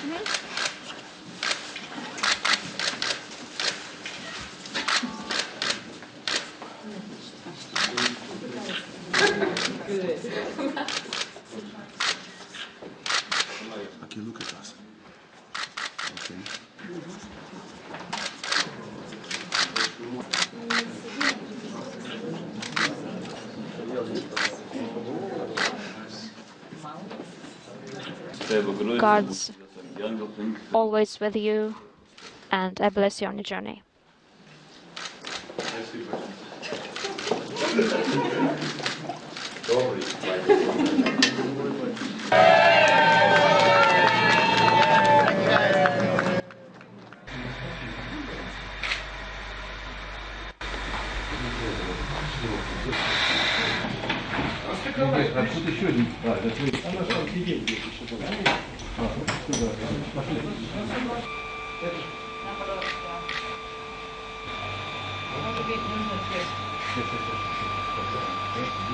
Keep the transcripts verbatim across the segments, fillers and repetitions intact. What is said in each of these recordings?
Okay, look at us. Okay. God's always with you, and I bless you on your journey. А тут еще один. А, это твой. Она же две деньги еще была. А, ну, сюда. Пошли. Может быть, нужно съесть.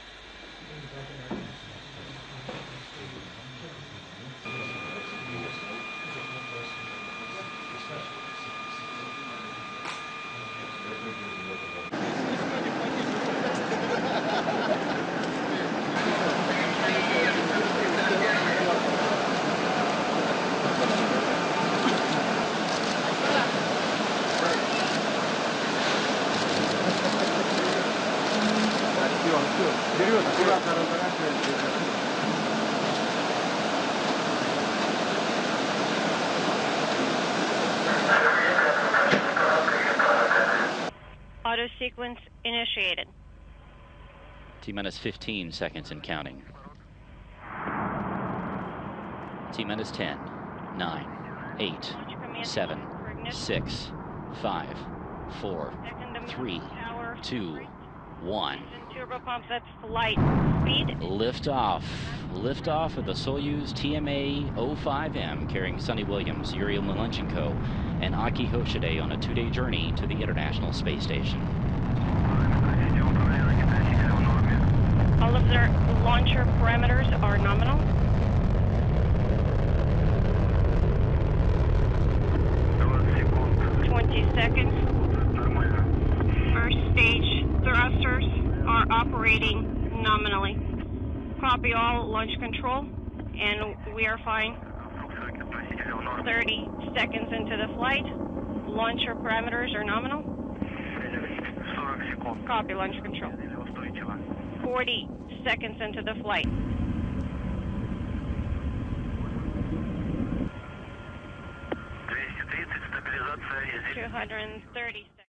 Вперед, аккуратно разворачивайся. Auto sequence initiated. T-minus fifteen seconds and counting. T-minus ten, nine, eight, seven, six, five, four, three, two, one. Turbo pumps at flight speed. Lift off. Lift off of the Soyuz T M A oh five M carrying Sonny Williams, Yuri Malenchenko, and Aki Hoshide on a two-day journey to the International Space Station. All of their launcher parameters are nominal. twenty seconds. First stage thrusters are operating nominally. Copy all launch control, and we are fine. thirty seconds into the flight. Launcher parameters are nominal. Copy launch control. forty seconds into the flight. two hundred thirty seconds.